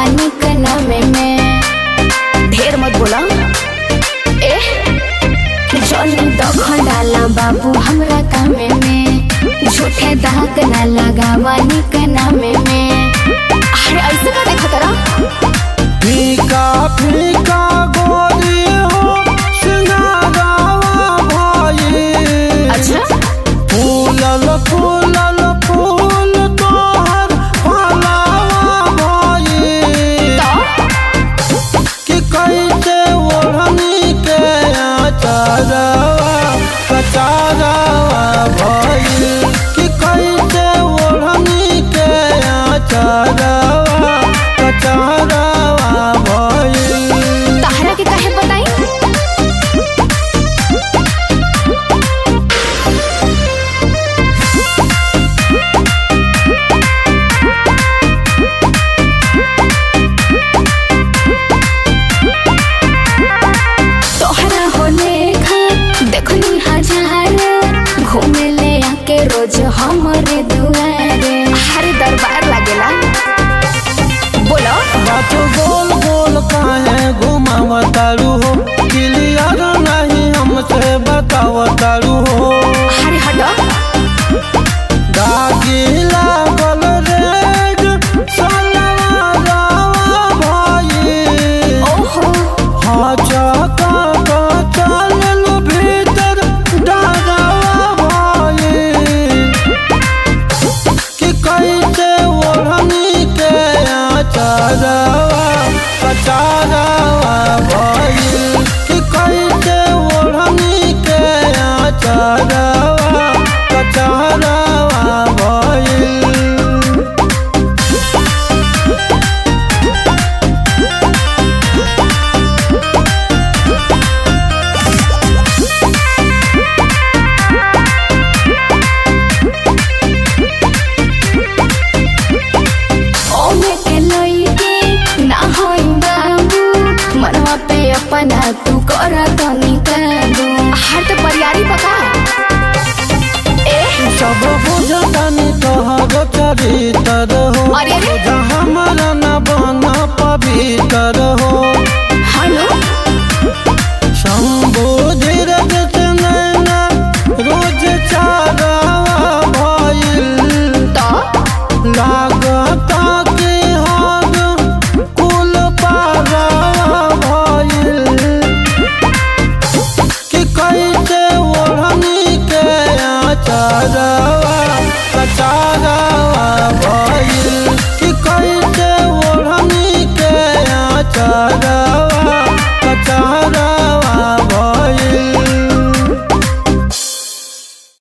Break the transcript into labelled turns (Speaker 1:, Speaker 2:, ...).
Speaker 1: लगावानी के नामे में। ढेर मत बोला ए जन दखल डाला बाबू हमरा कामे में। झूठे दाग ना लगावानी के नामे में। अरे ऐसे का देखा तरा
Speaker 2: फीका फीका गोरी हो सिंगारावा भाई।
Speaker 1: अच्छा
Speaker 2: फूलल फूलल फूल तोहर फलावा भाई।
Speaker 1: तो
Speaker 2: कि कैसे ओढ़नी के आचारवा कचारवा भाई। कि कैसे ओढ़नी के आचारवा कचारवा भाई।
Speaker 1: तहरा के काहे बताई तोहरा होने देखनी हजार घूमे ले आके रोज हमरे दुआरे। हर दरबार लागेला बोलो
Speaker 2: बात गोल गोल काहे घुमावतारू हो। क्लियर नहीं हमसे बतावतारू हो।
Speaker 1: हरे हटो
Speaker 2: दागी लागल रेड सलवारवा भाई।
Speaker 1: ओहो
Speaker 2: हाँ चका का चलल भीतर डरावा भाई। कि कैसे ओढ़नी के आचारवा कचारवा भाई। कि कैसे ओढ़नी के आचारवा कचारवा भाई।
Speaker 1: ओमे के लइके ना होई बाबू मनवा पे अपना तू कर तनी काबू। हर तो परियारी पका ए
Speaker 2: सब बुझतानी तोहर चरित्र हो।
Speaker 1: अरे अरे